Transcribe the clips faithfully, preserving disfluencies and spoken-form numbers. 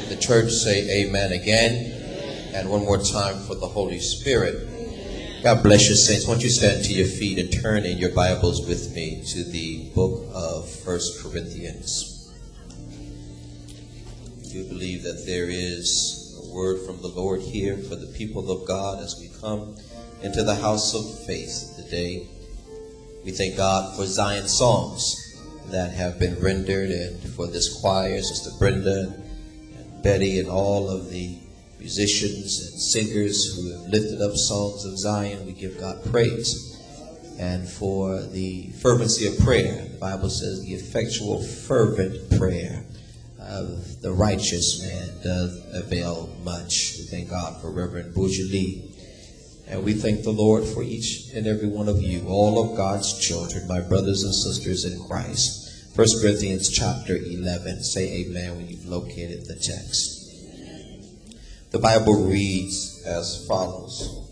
The church say amen again. And one more time for the Holy Spirit. God bless you, saints. Won't you stand to your feet and turn in your Bibles with me to the book of First Corinthians. I do believe that there is a word from the Lord here for the people of God as we come into the house of faith today. We thank God for Zion songs that have been rendered, and for this choir, Sister Brenda and Betty and all of the musicians and singers who have lifted up songs of Zion. We give God praise. And for the fervency of prayer, the Bible says the effectual fervent prayer of the righteous man does avail much. We thank God for Reverend Boujali. And we thank the Lord for each and every one of you, all of God's children, my brothers and sisters in Christ. First Corinthians chapter eleven. Say amen when you've located the text. The Bible reads as follows.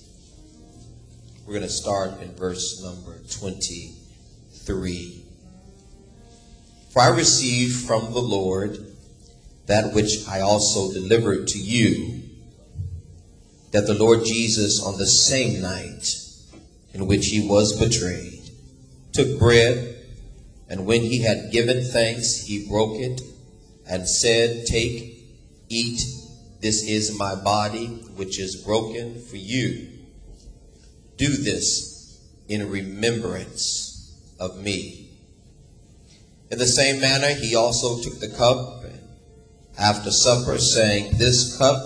We're going to start in verse number twenty-three. For I received from the Lord that which I also delivered to you, that the Lord Jesus, on the same night in which he was betrayed, took bread, and when he had given thanks, he broke it and said, "Take, eat, this is my body, which is broken for you. Do this in remembrance of me." In the same manner, he also took the cup after supper, saying, "This cup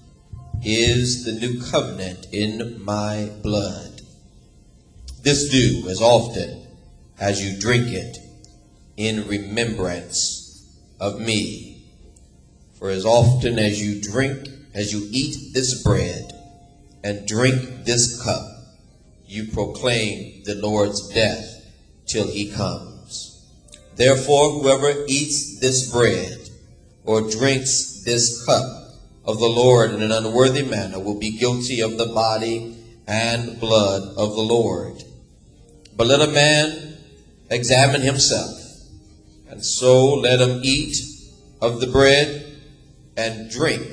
is the new covenant in my blood. This do as often as you drink it in remembrance of me. For as often as you drink, as you eat this bread and drink this cup, you proclaim the Lord's death till he comes. Therefore, whoever eats this bread or drinks this cup of the Lord in an unworthy manner will be guilty of the body and blood of the Lord. But let a man examine himself, and so let him eat of the bread and drink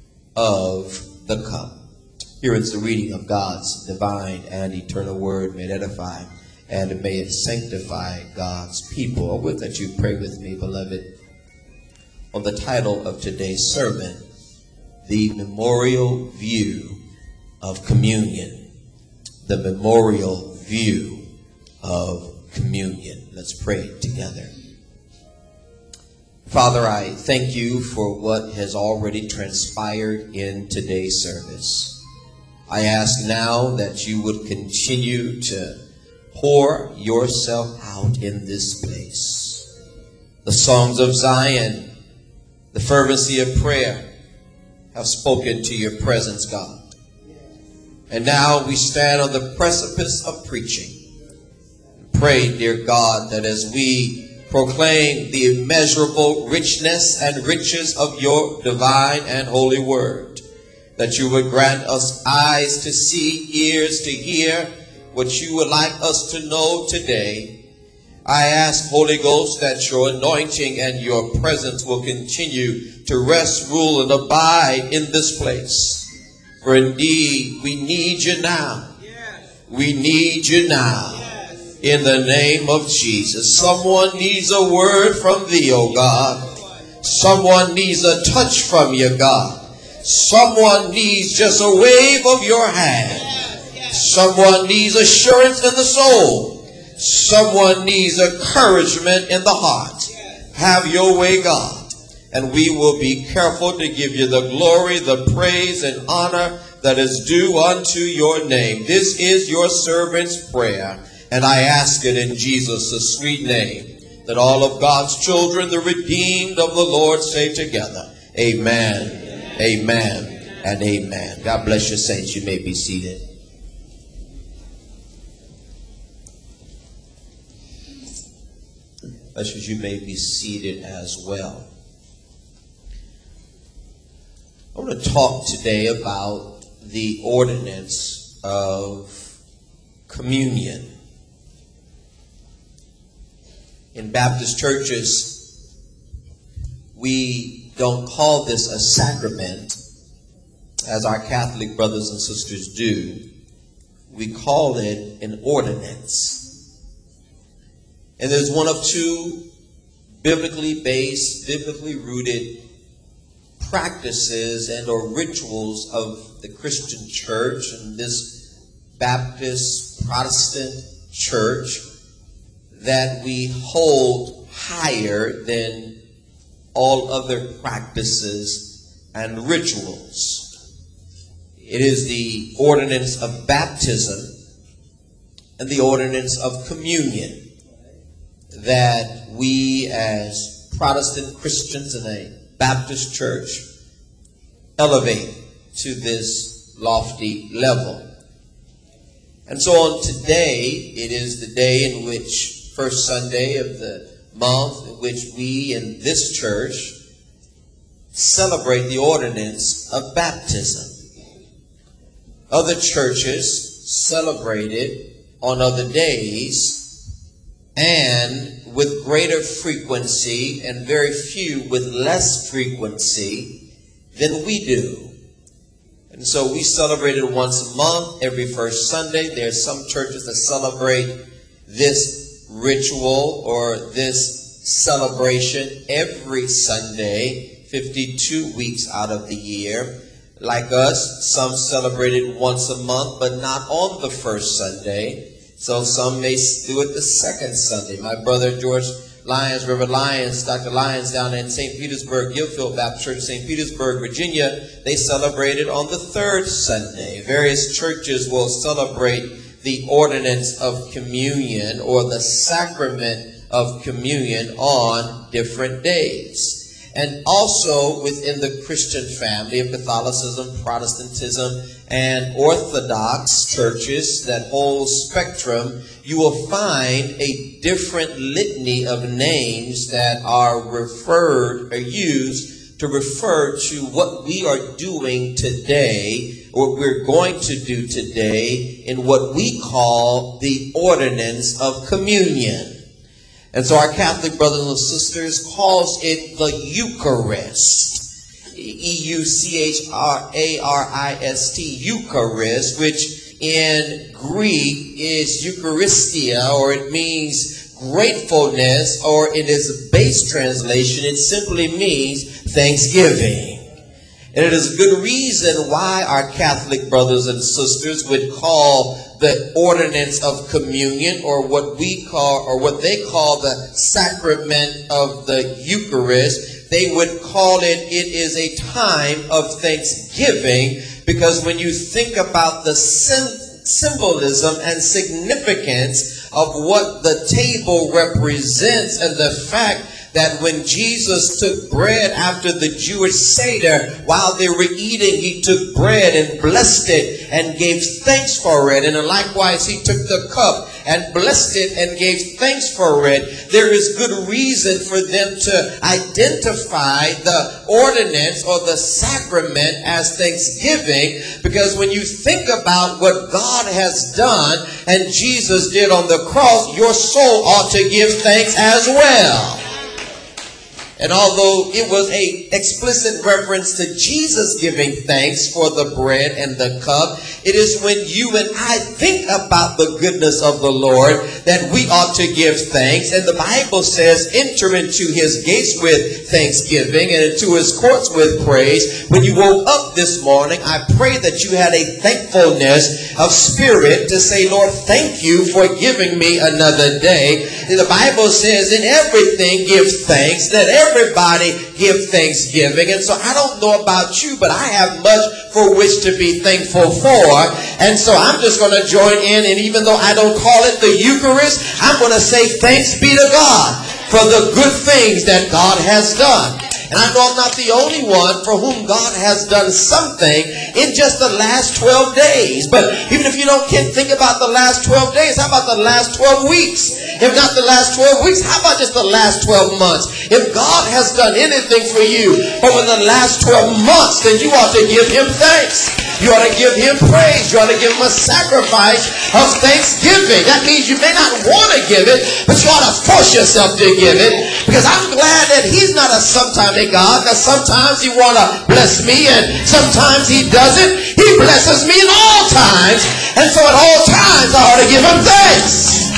of the cup." Here is the reading of God's divine and eternal word. May it edify and may it sanctify God's people. I would that you pray with me, beloved, on the title of today's sermon, The Memorial View of Communion. The Memorial View of Communion. Let's pray together. Father, I thank you for what has already transpired in today's service. I ask now that you would continue to pour yourself out in this place. The songs of Zion, the fervency of prayer have spoken to your presence, God. And now we stand on the precipice of preaching. Pray, dear God, that as we proclaim the immeasurable richness and riches of your divine and holy word, that you would grant us eyes to see, ears to hear what you would like us to know today. I ask, Holy Ghost, that your anointing and your presence will continue to rest, rule, and abide in this place. For indeed, we need you now. We need you now. In the name of Jesus. Someone needs a word from thee, oh God. Someone needs a touch from you, God. Someone needs just a wave of your hand. Someone needs assurance in the soul. Someone needs encouragement in the heart. Have your way, God. And we will be careful to give you the glory, the praise, and honor that is due unto your name. This is your servant's prayer. And I ask it in Jesus' sweet name, that all of God's children, the redeemed of the Lord, say together, amen, amen, amen, and amen. God bless you, saints. You may be seated. Ushers, you may be seated as well. I want to talk today about the ordinance of communion. In Baptist churches, we don't call this a sacrament, as our Catholic brothers and sisters do. We call it an ordinance. And there's one of two biblically based, biblically rooted practices and or rituals of the Christian church, and this Baptist Protestant church, that we hold higher than all other practices and rituals. It is the ordinance of baptism and the ordinance of communion that we as Protestant Christians in a Baptist church elevate to this lofty level. And so on today, it is the day in which, first Sunday of the month, in which we in this church celebrate the ordinance of baptism. Other churches celebrate it on other days and with greater frequency, and very few with less frequency than we do. And so we celebrate it once a month, every first Sunday. There are some churches that celebrate this ritual or this celebration every Sunday, fifty-two weeks out of the year. Like us, some celebrate it once a month, but not on the first Sunday. So some may do it the second Sunday. My brother George Lyons, Reverend Lyons, Doctor Lyons down in Saint Petersburg, Gilfield Baptist Church, Saint Petersburg, Virginia, they celebrate it on the third Sunday. Various churches will celebrate the ordinance of communion or the sacrament of communion on different days. And also within the Christian family of Catholicism, Protestantism, and Orthodox churches that whole spectrum, you will find a different litany of names that are referred or used to refer to what we are doing today, or we're going to do today, in what we call the ordinance of communion. And so our Catholic brothers and sisters calls it the Eucharist. E U C H R A R I S T, Eucharist, which in Greek is Eucharistia, or it means gratefulness, or in its base translation, it simply means thanksgiving. And it is a good reason why our Catholic brothers and sisters would call the ordinance of communion, or what we call, or what they call the sacrament of the Eucharist. They would call it, it is a time of thanksgiving, because when you think about the sim- symbolism and significance of what the table represents, and the fact that when Jesus took bread after the Jewish Seder, while they were eating, he took bread and blessed it and gave thanks for it. And likewise, he took the cup and blessed it and gave thanks for it. There is good reason for them to identify the ordinance or the sacrament as thanksgiving, because when you think about what God has done and Jesus did on the cross, your soul ought to give thanks as well. And although it was a explicit reference to Jesus giving thanks for the bread and the cup, it is when you and I think about the goodness of the Lord that we ought to give thanks. And the Bible says, enter into his gates with thanksgiving and into his courts with praise. When you woke up this morning, I pray that you had a thankfulness of spirit to say, Lord, thank you for giving me another day. And the Bible says, in everything give thanks. Let everybody give thanksgiving. And so I don't know about you, but I have much for which to be thankful for. And so I'm just going to join in, and even though I don't call it the Eucharist, I'm going to say thanks be to God for the good things that God has done. And I know I'm not the only one for whom God has done something in just the last twelve days. But even if you don't can't think about the last twelve days, how about the last twelve weeks? If not the last twelve weeks, how about just the last twelve months? If God has done anything for you over the last twelve months, then you ought to give him thanks. You ought to give him praise. You ought to give him a sacrifice of thanksgiving. That means you may not want to give it, but you ought to force yourself to give it. Because I'm glad that he's not a sometime God. Now sometimes he want to bless me and sometimes he doesn't. He blesses me in all times. And so at all times I ought to give him thanks.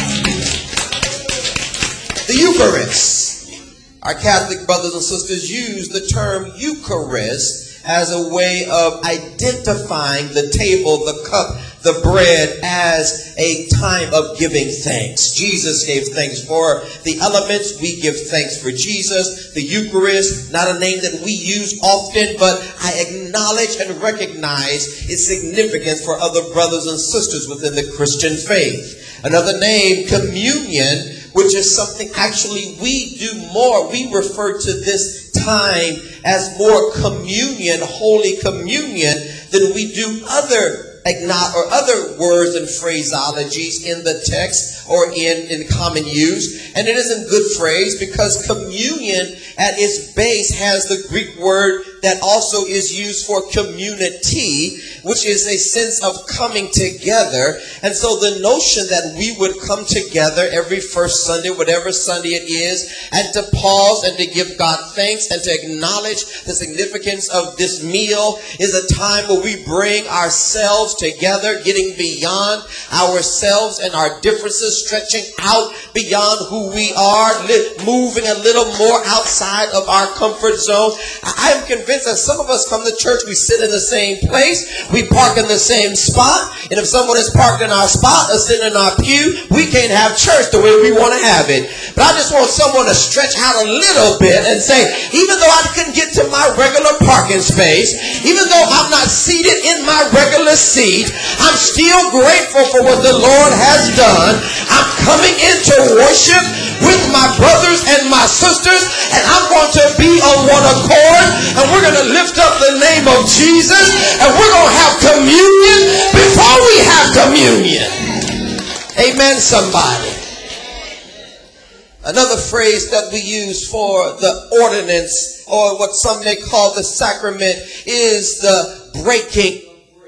The Eucharist. Our Catholic brothers and sisters use the term Eucharist as a way of identifying the table, the cup, the bread as a time of giving thanks. Jesus gave thanks for the elements. We give thanks for Jesus. The Eucharist, not a name that we use often, but I acknowledge and recognize its significance for other brothers and sisters within the Christian faith. Another name, communion, which is something actually we do more. We refer to this time as more communion, holy communion, than we do other or other words and phraseologies in the text or in, in common use. And it isn't good phrase because communion at its base has the Greek word that also is used for community, which is a sense of coming together. And so the notion that we would come together every first Sunday, whatever Sunday it is, and to pause and to give God thanks and to acknowledge the significance of this meal is a time where we bring ourselves together, getting beyond ourselves and our differences, stretching out beyond who we are, moving a little more outside of our comfort zone. I am convinced that some of us come to church, we sit in the same place, we park in the same spot, and if someone is parked in our spot or sitting in our pew, we can't have church the way we want to have it. But I just want someone to stretch out a little bit and say, even though I couldn't get to my regular parking space, even though I'm not seated in my regular seat, I'm still grateful for what the Lord has done. I'm coming into worship with my brothers and my sisters, and I'm going to be on one accord, and we're going to lift up the name of Jesus, and we're going to have communion before we have communion. Amen, somebody. Another phrase that we use for the ordinance, or what some may call the sacrament, is the breaking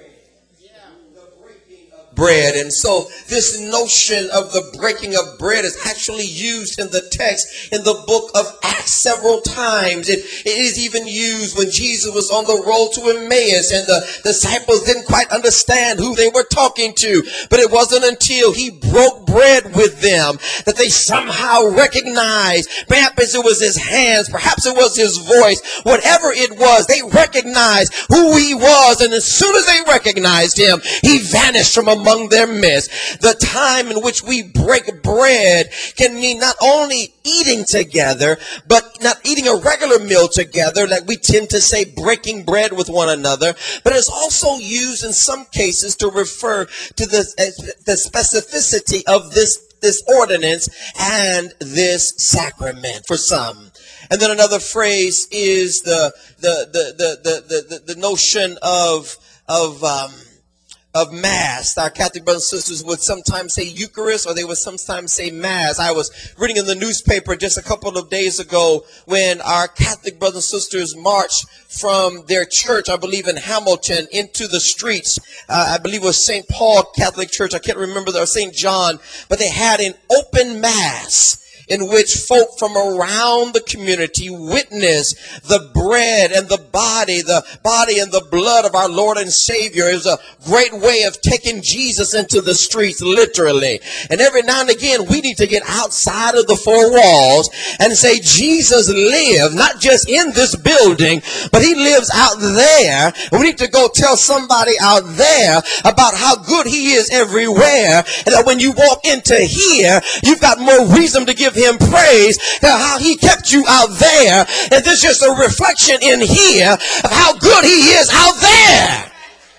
bread. And so this notion of the breaking of bread is actually used in the text in the book of Acts several times. It, it is even used when Jesus was on the road to Emmaus and the disciples didn't quite understand who they were talking to. But it wasn't until he broke bread with them that they somehow recognized. Perhaps it was his hands, perhaps it was his voice, whatever it was, they recognized who he was. And as soon as they recognized him, he vanished from among among their midst. The time in which we break bread can mean not only eating together, but not eating a regular meal together, like we tend to say breaking bread with one another, but it's also used in some cases to refer to the, the specificity of this, this ordinance and this sacrament for some. And then another phrase is the, the, the, the, the, the, the notion of, of, um, of Mass. Our Catholic brothers and sisters would sometimes say Eucharist, or they would sometimes say Mass. I was reading in the newspaper just a couple of days ago when our Catholic brothers and sisters marched from their church, I believe in Hamilton, into the streets. Uh, I believe it was Saint Paul Catholic Church. I can't remember, or Saint John, but they had an open Mass in which folk from around the community witnessed the bread and the body, the body and the blood of our Lord and Savior. It was a great way of taking Jesus into the streets, literally. And every now and again, we need to get outside of the four walls and say, Jesus lives, not just in this building, but he lives out there. And we need to go tell somebody out there about how good he is everywhere. And that when you walk into here, you've got more reason to give him praise, how he kept you out there, and this is just a reflection in here of how good he is out there.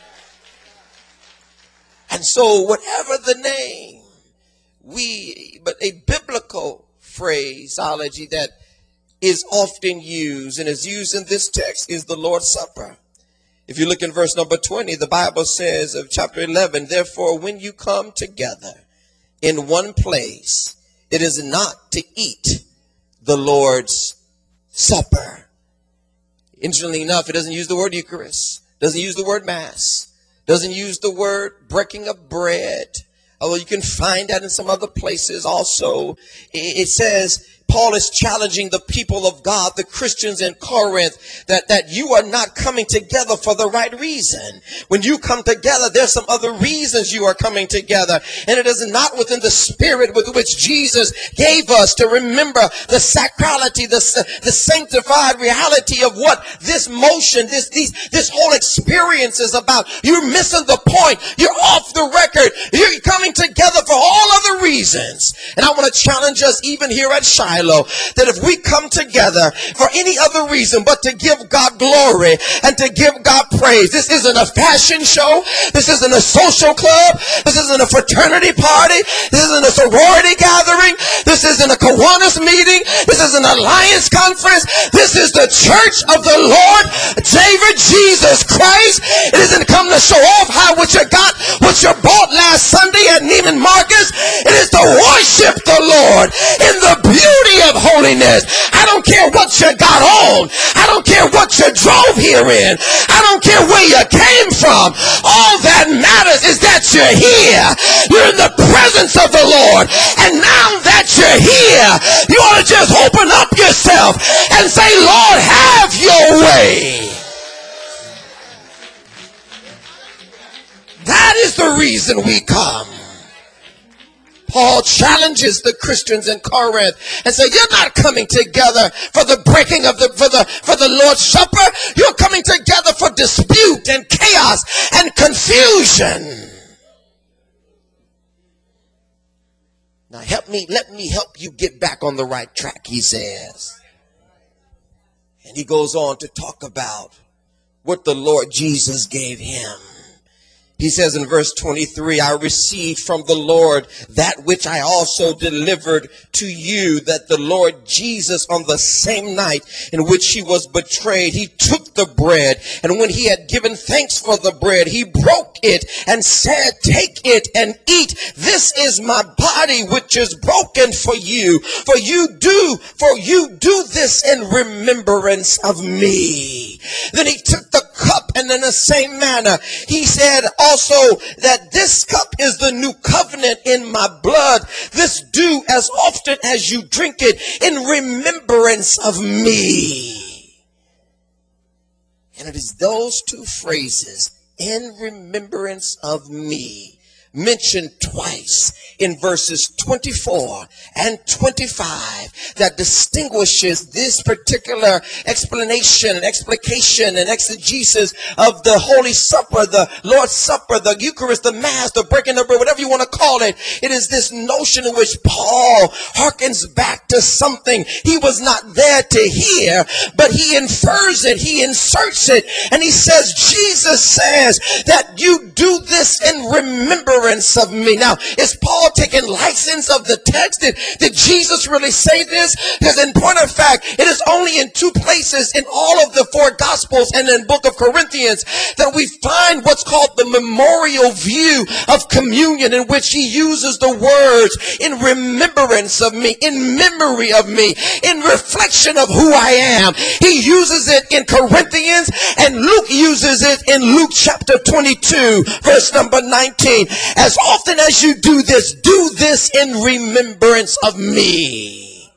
And so whatever the name, we, but a biblical phraseology that is often used and is used in this text is the Lord's Supper. If you look in verse number twenty, the Bible says of chapter eleven, therefore when you come together in one place, it is not to eat the Lord's Supper. Interestingly enough, it doesn't use the word Eucharist, doesn't use the word Mass, Doesn't use the word breaking of bread, although you can find that in some other places also. It says, Paul is challenging the people of God, the Christians in Corinth, that, that you are not coming together for the right reason. When you come together, there's some other reasons you are coming together. And it is not within the spirit with which Jesus gave us to remember the sacrality, the, the sanctified reality of what this motion, this, these, this whole experience is about. You're missing the point. You're off the record. You're coming together for all other reasons. And I want to challenge us even here at Shiloh, that if we come together for any other reason but to give God glory and to give God praise, this isn't a fashion show, this isn't a social club, this isn't a fraternity party, this isn't a sorority gathering, this isn't a Kiwanis meeting, this isn't an alliance conference, this is the church of the Lord David Jesus Christ. It isn't come to show off how what you got, what you bought last Sunday at Neiman Marcus. It is to worship the Lord in the beauty of holiness. I don't care what you got on. I don't care what you drove here in. I don't care where you came from. All that matters is that you're here. You're in the presence of the Lord. And now that you're here, you ought to just open up yourself and say, Lord, have your way. That is the reason we come. Paul challenges the Christians in Corinth and says, you're not coming together for the breaking of the, for the, for the Lord's Supper. You're coming together for dispute and chaos and confusion. Now help me, let me help you get back on the right track, he says. And he goes on to talk about what the Lord Jesus gave him. He says in verse twenty-three, I received from the Lord that which I also delivered to you, that the Lord Jesus on the same night in which he was betrayed, he took the bread, and when he had given thanks for the bread, he broke it and said, take it and eat. This is my body which is broken for you. For you do, for you do this in remembrance of me. Then he took the cup, and in the same manner he said also that this cup is the new covenant in my blood. This do as often as you drink it in remembrance of me. And it is those two phrases, in remembrance of me, mentioned twice in verses twenty-four and twenty-five, that distinguishes this particular explanation and explication and exegesis of the Holy Supper, the Lord's Supper, the Eucharist, the Mass, the breaking of bread, whatever you want to call it. It is this notion in which Paul harkens back to something he was not there to hear, but he infers it, he inserts it, and he says, Jesus says that you do this in remembrance of me. Now, is Paul taking license of the text? Did, did Jesus really say this? Because in point of fact, it is only in two places in all of the four Gospels and in book of Corinthians that we find what's called the memorial view of communion, in which he uses the words in remembrance of me, in memory of me, in reflection of who I am. He uses it in Corinthians, and Luke uses it in Luke chapter twenty-two, verse number nineteen. As often as you do this, do this in remembrance of me.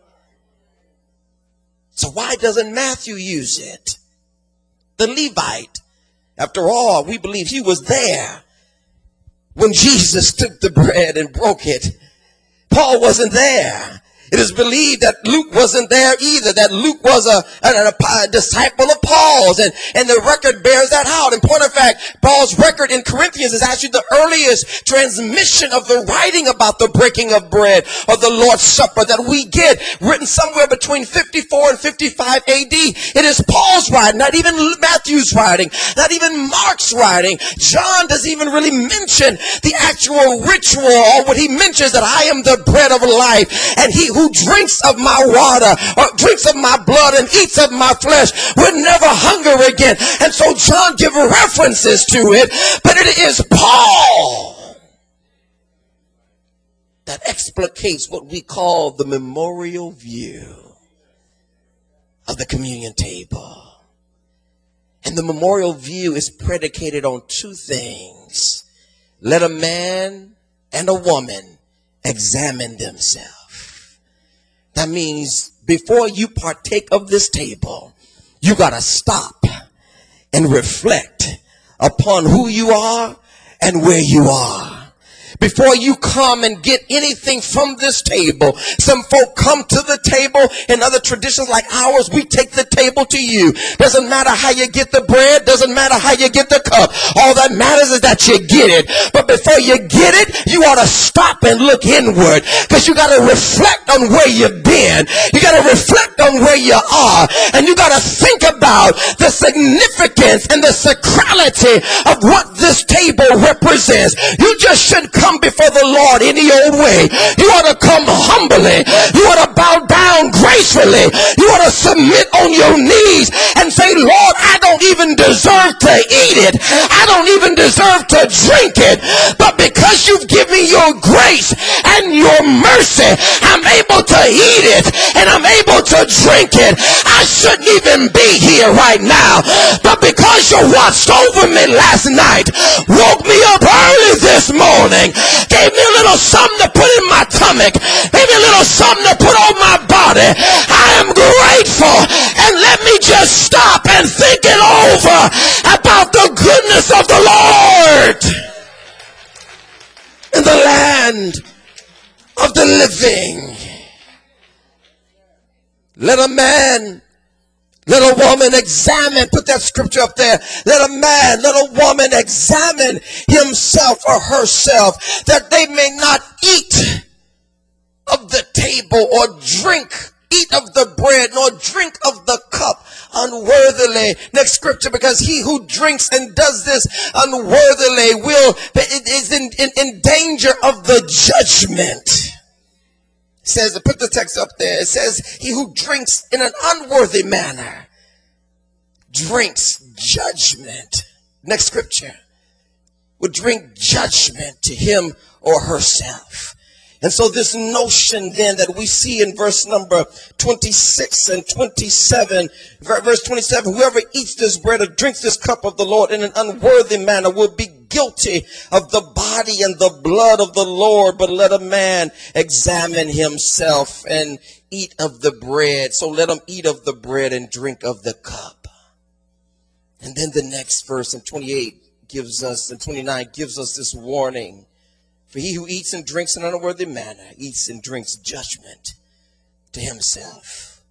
So why doesn't Matthew use it? The Levite, after all, we believe he was there when Jesus took the bread and broke it. Paul wasn't there. It is believed that Luke wasn't there either, that Luke was a, a, a disciple of Paul's, and, and the record bears that out. In point of fact, Paul's record in Corinthians is actually the earliest transmission of the writing about the breaking of bread or the Lord's Supper that we get, written somewhere between fifty-four and fifty-five A D. It is Paul's writing, not even Matthew's writing, not even Mark's writing. John doesn't even really mention the actual ritual, or what he mentions, that I am the bread of life, and he who Who drinks of my water or drinks of my blood and eats of my flesh will never hunger again. And so John gives references to it, but it is Paul that explicates what we call the memorial view of the communion table. And the memorial view is predicated on two things. Let a man and a woman examine themselves. That means before you partake of this table, you got to stop and reflect upon who you are and where you are. Before you come and get anything from this table, some folk come to the table. In other traditions like ours, we take the table to you. Doesn't matter how you get the bread. Doesn't matter how you get the cup. All that matters is that you get it. But before you get it, you ought to stop and look inward, because you got to reflect on where you've been. You got to reflect on where you are. And you got to think about the significance and the sacrality of what this table represents. You just shouldn't come before the Lord any old way. You ought to come humbly. You ought to bow down gracefully. You ought to submit on your knees and say, Lord, I don't even deserve to eat it. I don't even deserve to drink it. But because you've given me your grace and your mercy, I'm able to eat it and I'm able to drink it. I shouldn't even be here right now. But because you watched over me last night, woke me up early this morning, gave me a little something to put in my stomach, gave me a little something to put on my body, I am grateful. And let me just stop and think it over about the goodness of the Lord in the land of the living. Let a man, let a woman examine, put that scripture up there. Let a man, let a woman examine himself or herself, that they may not eat of the table or drink, eat of the bread, nor drink of the cup unworthily. Next scripture, because he who drinks and does this unworthily will, is in, in, in danger of the judgment. It says, put the text up there. It says, he who drinks in an unworthy manner drinks judgment. Next scripture, would drink judgment to him or herself. And so this notion then that we see in verse number twenty-six and twenty-seven, verse twenty-seven, whoever eats this bread or drinks this cup of the Lord in an unworthy manner will be guilty of the body and the blood of the Lord. But let a man examine himself and eat of the bread. So let him eat of the bread and drink of the cup. And then the next verse in twenty-eight gives us, and twenty-nine gives us this warning. For he who eats and drinks in an unworthy manner eats and drinks judgment to himself.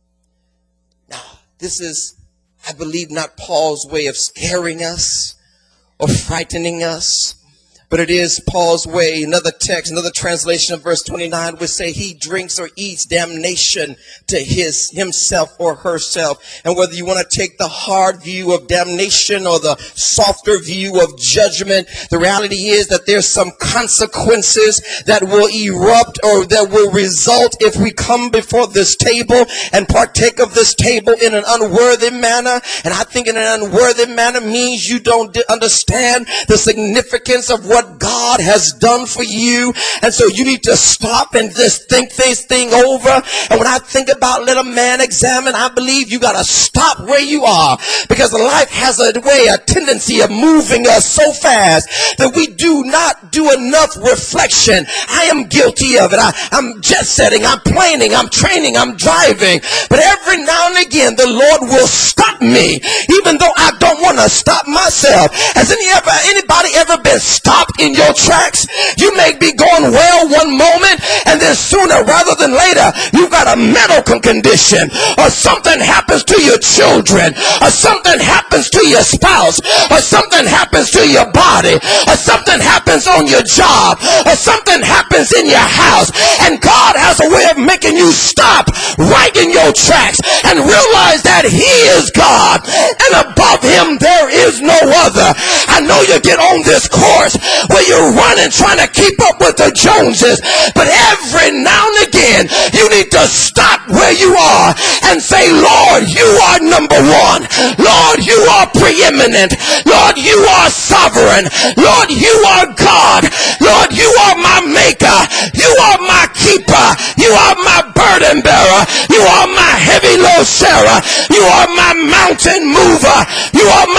Now, this is, I believe, not Paul's way of scaring us or frightening us, but it is Paul's way. Another text, another translation of verse twenty-nine would say he drinks or eats damnation to his himself or herself. And whether you want to take the hard view of damnation or the softer view of judgment, the reality is that there's some consequences that will erupt or that will result if we come before this table and partake of this table in an unworthy manner. And I think in an unworthy manner means you don't understand the significance of what God has done for you. And so you need to stop and just think this thing over. And when I think about let a man examine, I believe you got to stop where you are, because life has a way, a tendency of moving us so fast that we do not do enough reflection. I am guilty of it. I, I'm jet setting, I'm planning, I'm training, I'm driving. But every now and again, the Lord will stop me, even though I don't want to stop myself. Has any ever, anybody ever been stopped in your tracks? You may be going well one moment, and then sooner rather than later, you've got a medical condition, or something happens to your children, or something happens to your spouse, or something happens to your body, or something happens on your job, or something happens in your house, and God has a way of making you stop right in your tracks and realize that he is God, and above him there is no other. I know you get on this course where you're running trying to keep up with the Joneses, but every now and again you need to stop where you are and say, Lord, you are number one. Lord, you are preeminent. Lord, you are sovereign. Lord, you are God. Lord, you are my maker. You are my keeper. You are my burden bearer. You are my heavy load sharer. You are my mountain mover. You are my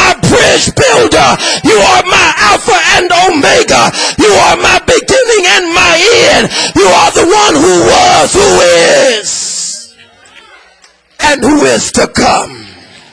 bridge builder. You are my Alpha and Omega. You are my beginning and my end. You are the one who was, who is, and who is to come.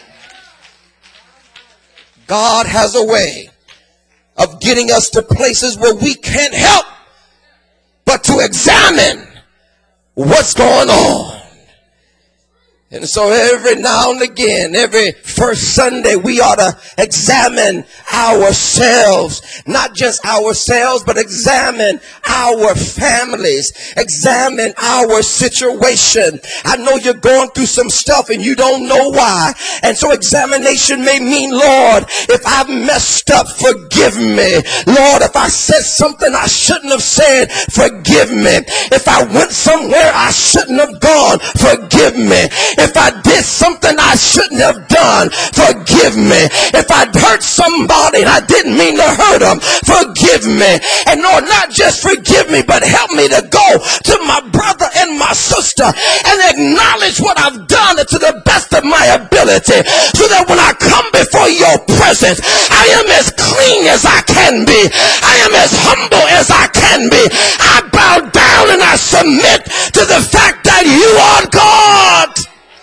God has a way of getting us to places where we can't help but to examine what's going on. And so every now and again, every first Sunday, we ought to examine ourselves, not just ourselves, but examine our families, examine our situation. I know you're going through some stuff and you don't know why. And so examination may mean, Lord, if I've messed up, forgive me. Lord, if I said something I shouldn't have said, forgive me. If I went somewhere I shouldn't have gone, forgive me. If I did something I shouldn't have done, forgive me. If I hurt somebody and I didn't mean to hurt them, forgive me. And Lord, not just forgive me, but help me to go to my brother and my sister and acknowledge what I've done to the best of my ability, so that when I come before your presence, I am as clean as I can be. I am as humble as I can be. I bow down and I submit to the fact that you are God.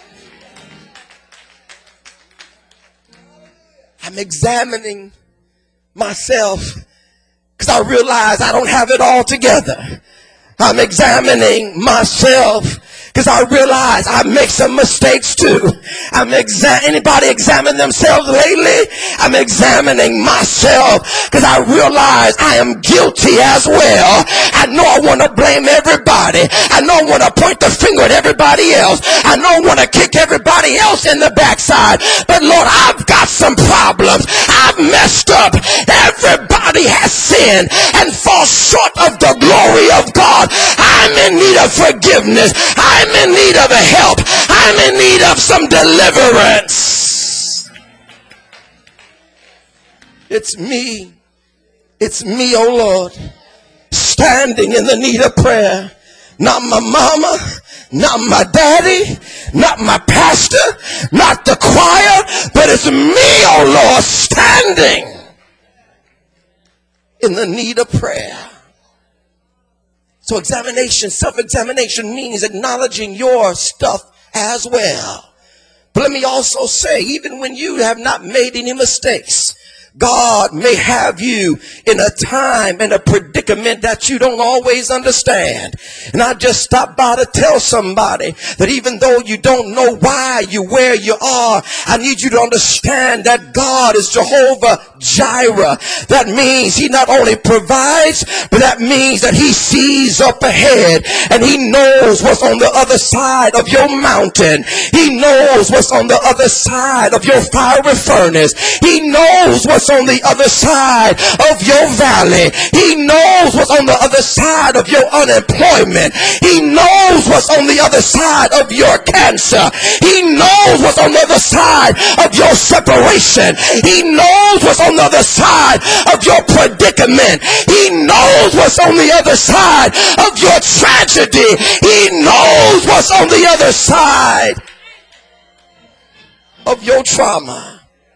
I'm examining myself because I realize I don't have it all together. I'm examining myself because I realize I make some mistakes too. I'm exa- anybody examine themselves lately? I'm examining myself because I realize I am guilty as well. I know I want to blame everybody. I know I want to point the finger at everybody else. I know I want to kick everybody else in the backside. But Lord, I've got some problems. I've messed up. Everybody has sinned and falls short of the glory of God. I'm in need of forgiveness. I'm in need of a help. I'm in need of some deliverance. It's me. It's me, oh Lord, standing in the need of prayer. Not my mama, not my daddy, not my pastor, not the choir, but it's me, oh Lord, standing in the need of prayer. So examination, self-examination means acknowledging your stuff as well. But let me also say, even when you have not made any mistakes, God may have you in a time and a predicament that you don't always understand. And I just stopped by to tell somebody that even though you don't know why you're where you are, I need you to understand that God is Jehovah Jireh. That means he not only provides, but that means that he sees up ahead and he knows what's on the other side of your mountain. He knows what's on the other side of your fiery furnace. He knows what's on the other side of your valley. He knows what's on the other side of your unemployment. He knows what's on the other side of your cancer. He knows what's on the other side of your separation. He knows what's on the other side of your predicament. He knows what's on the other side of your tragedy. He knows what's on the other side of your trauma.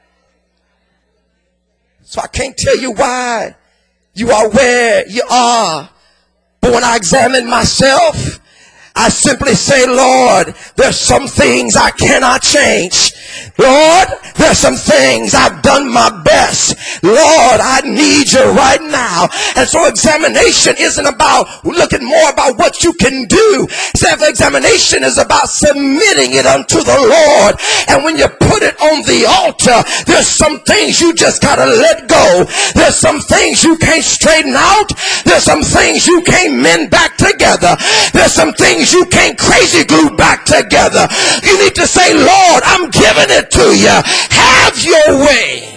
So I can't tell you why you are where you are. But when I examine myself, I simply say, Lord, there's some things I cannot change. Lord, there's some things I've done my best. Lord, I need you right now. And so examination isn't about looking more about what you can do. Self-examination is about submitting it unto the Lord. And when you put it on the altar, there's some things you just gotta let go. There's some things you can't straighten out. There's some things you can't mend back together. There's some things you can't crazy glue back together. You need to say, Lord, I'm giving it to you. Have your way.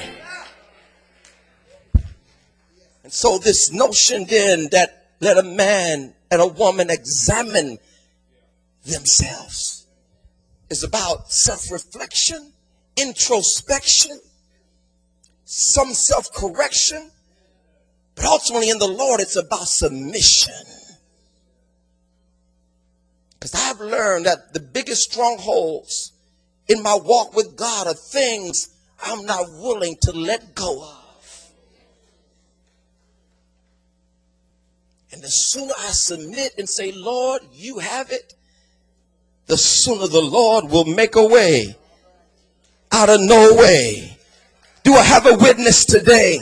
And so this notion then that let a man and a woman examine themselves is about self-reflection, introspection, some self-correction, but ultimately in the Lord it's about submission. Because I've learned that the biggest strongholds in my walk with God are things I'm not willing to let go of. And the sooner I submit and say, Lord, you have it, the sooner the Lord will make a way out of no way. Do I have a witness today?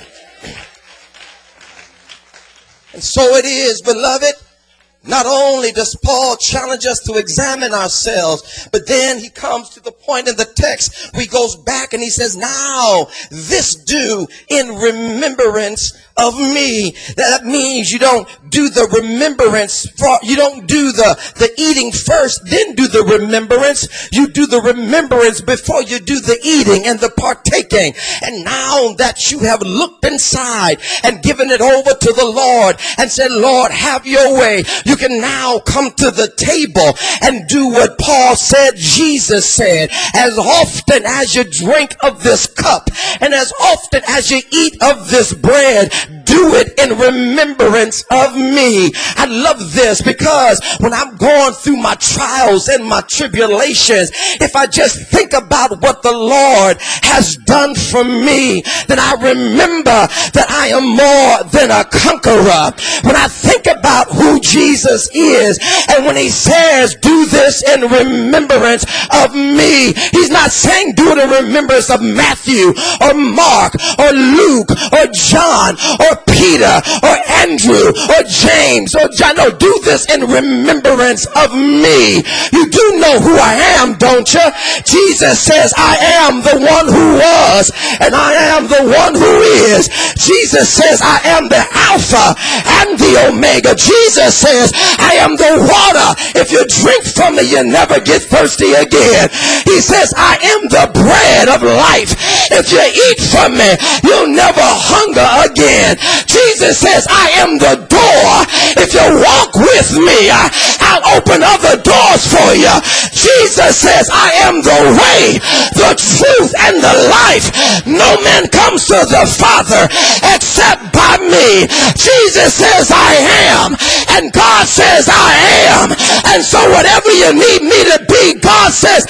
And so it is, beloved. Not only does Paul challenge us to examine ourselves, but then he comes to the point in the text where he goes back and he says, now this do in remembrance of me. That means you don't do the remembrance for, you don't do the, the eating first, then do the remembrance. You do the remembrance before you do the eating and the partaking. And now that you have looked inside and given it over to the Lord and said, Lord, have your way, you can now come to the table and do what Paul said Jesus said. As often as you drink of this cup and as often as you eat of this bread, do it in remembrance of me. I love this because when I'm going through my trials and my tribulations, if I just think about what the Lord has done for me, then I remember that I am more than a conqueror. When I think about who Jesus is and when he says do this in remembrance of me, he's not saying do it in remembrance of Matthew or Mark or Luke or John or Peter or Andrew or James or John. No, do this in remembrance of me. You do know who I am, don't you? Jesus says I am the one who was and I am the one who is. Jesus says I am the Alpha and the Omega. Jesus says I am the water. If you drink from me, you never get thirsty again. He says I am the bread of life. If you eat from me, you'll never hunger again. Jesus says I am the door. If you walk with me, I, I'll open other doors for you. Jesus says I am the way, the truth, and the life. No man comes to the Father except by me. Jesus says I am, and God says I am. And so whatever you need me to be, God says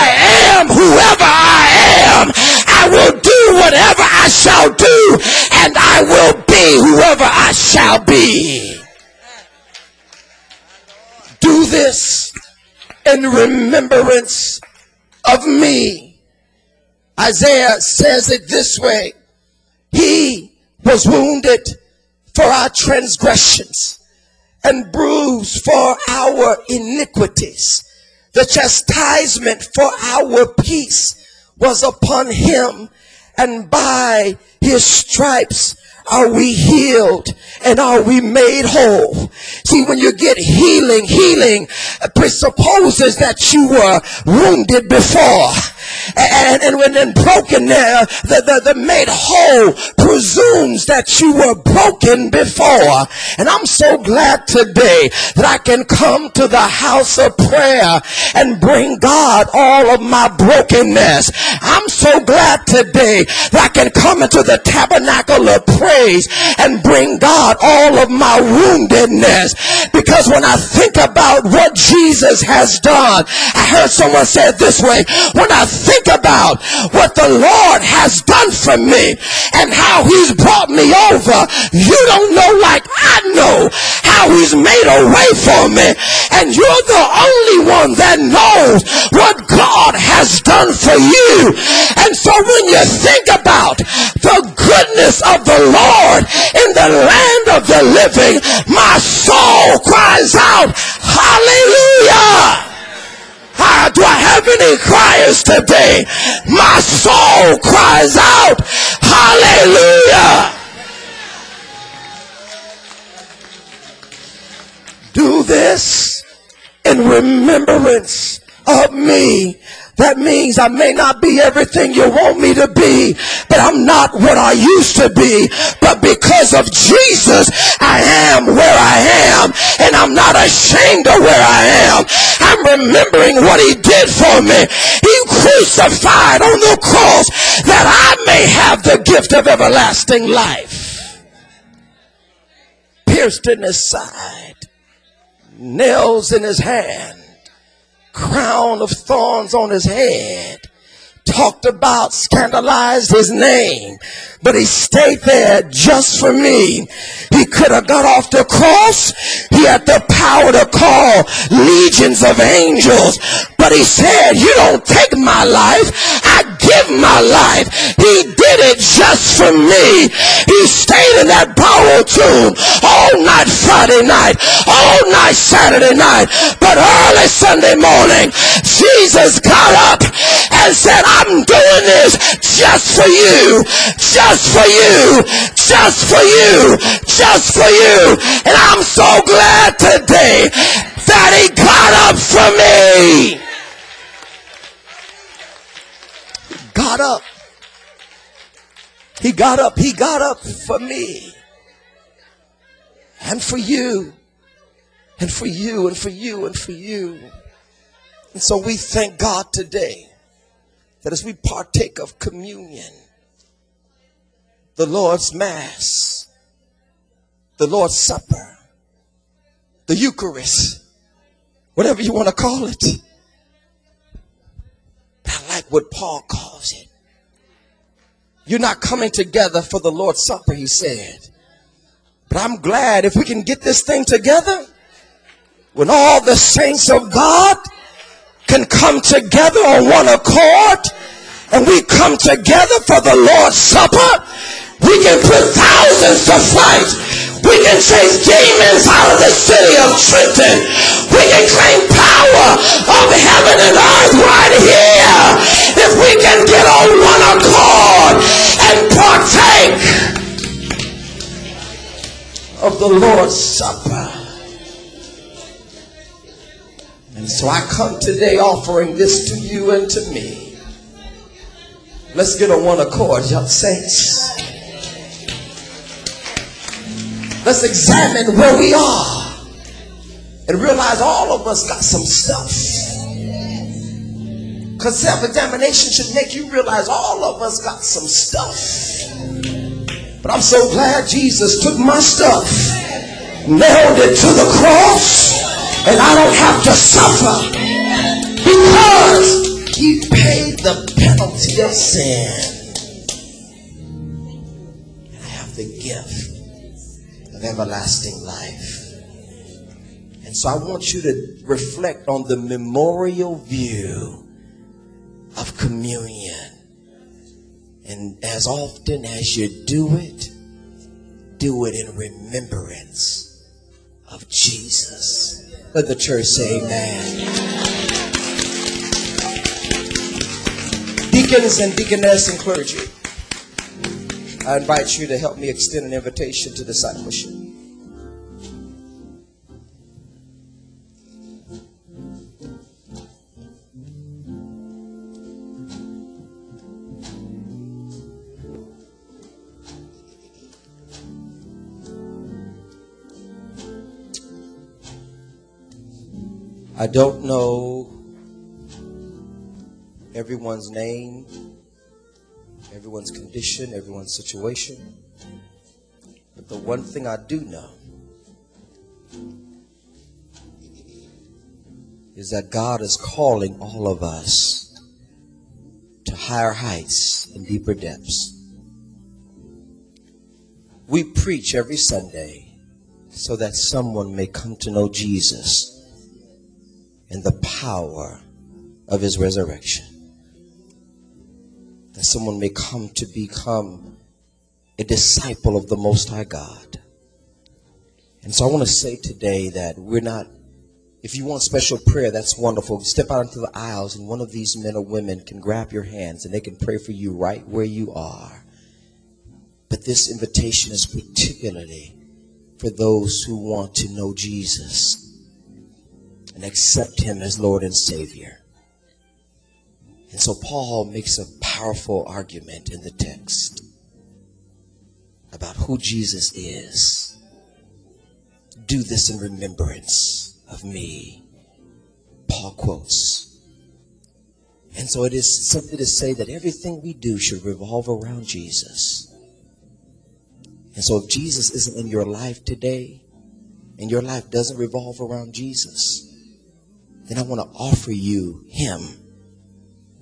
I am whoever I am. I will do whatever I shall do, and I will be whoever I shall be. Do this in remembrance of me. Isaiah says it this way. He was wounded for our transgressions and bruised for our iniquities. The chastisement for our peace was upon him, and by his stripes are we healed and are we made whole. See, when you get healing, healing presupposes that you were wounded before. And, and when then broken, uh, the, the, the made whole presumes that you were broken before. And I'm so glad today that I can come to the house of prayer and bring God all of my brokenness. I'm so glad today that I can come into the tabernacle of praise and bring God all of my woundedness. Because when I think about what Jesus has done, I heard someone say it this way, when I think about what the Lord has done for me and how he's brought me over, you don't know like I know how he's made a way for me. And you're the only one that knows what God has done for you. And so when you think about the goodness of the Lord in the land of the living, my soul cries out, hallelujah. Ah, do I have any criers today? My soul cries out, hallelujah. Do this in remembrance of me. That means I may not be everything you want me to be, but I'm not what I used to be. But because of Jesus, I am where I am, and I'm not ashamed of where I am. I'm remembering what he did for me. He crucified on the cross that I may have the gift of everlasting life. Pierced in his side, nails in his hand, crown of thorns on his head, talked about, scandalized his name, but he stayed there just for me. He could have got off the cross. He had the power to call legions of angels, but he said, you don't take my life, I give my life. He did it just for me. He stayed in that borrowed tomb all night Friday night, all night Saturday night, but early Sunday morning, Jesus got up and said, I'm doing this just for you, just for you, just for you, just for you. And I'm so glad today that he got up for me. He got up. He got up. He got up for me. And for you. And for you. And for you. And for you. And so we thank God today that as we partake of communion, the Lord's Mass, the Lord's Supper, the Eucharist, whatever you want to call it. I like what Paul calls it. You're not coming together for the Lord's Supper, he said. But I'm glad if we can get this thing together, when all the saints of God can come together on one accord, and we come together for the Lord's Supper, we can put thousands to flight. We can chase demons out of the city of Trenton. We can claim power of heaven and earth right here if we can get on one accord and partake of the Lord's Supper. And so I come today offering this to you and to me. Let's get on one accord, young saints. Let's examine where we are and realize all of us got some stuff. Because self-examination should make you realize all of us got some stuff. But I'm so glad Jesus took my stuff, nailed it to the cross, and I don't have to suffer because he paid the penalty of sin. And I have the gift of everlasting life. And so I want you to reflect on the memorial view of communion. And as often as you do it, do it in remembrance of Jesus. Let the church say amen. Deacons and deaconess and clergy, I invite you to help me extend an invitation to discipleship. I don't know everyone's name, everyone's condition, everyone's situation. But the one thing I do know is that God is calling all of us to higher heights and deeper depths. We preach every Sunday so that someone may come to know Jesus and the power of his resurrection. That someone may come to become a disciple of the Most High God. And so I want to say today that we're not, if you want special prayer, that's wonderful. Step out into the aisles and one of these men or women can grab your hands and they can pray for you right where you are. But this invitation is particularly for those who want to know Jesus and accept him as Lord and Savior. And so Paul makes a powerful argument in the text about who Jesus is. Do this in remembrance of me, Paul quotes. And so it is simply to say that everything we do should revolve around Jesus. And so if Jesus isn't in your life today, and your life doesn't revolve around Jesus, then I want to offer you him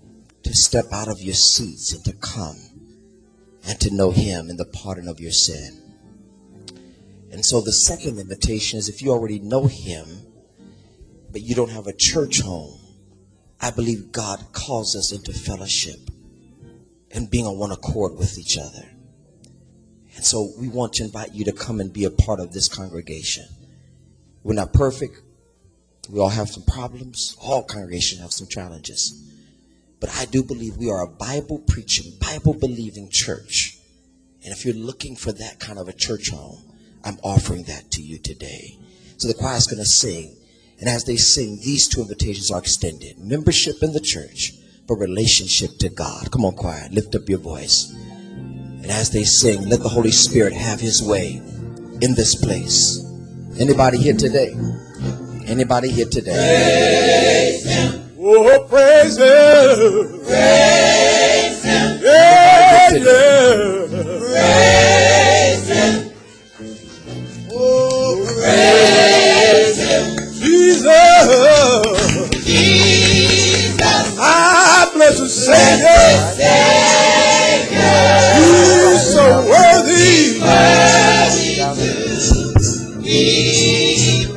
to step out of your seats and to come and to know him in the pardon of your sin. And so the second invitation is if you already know him, but you don't have a church home, I believe God calls us into fellowship and being on one accord with each other. And so we want to invite you to come and be a part of this congregation. We're not perfect. We all have some problems. All congregations have some challenges. But I do believe we are a Bible-preaching, Bible-believing church. And if you're looking for that kind of a church home, I'm offering that to you today. So the choir is going to sing. And as they sing, these two invitations are extended. Membership in the church, but relationship to God. Come on, choir, lift up your voice. And as they sing, let the Holy Spirit have his way in this place. Anybody here today? Anybody here today? Praise him. Oh, praise him. Praise him. Yeah, yeah. Praise him. Oh, praise him. Jesus. Jesus. I bless the Savior. Savior. He's so worthy. Worthy to be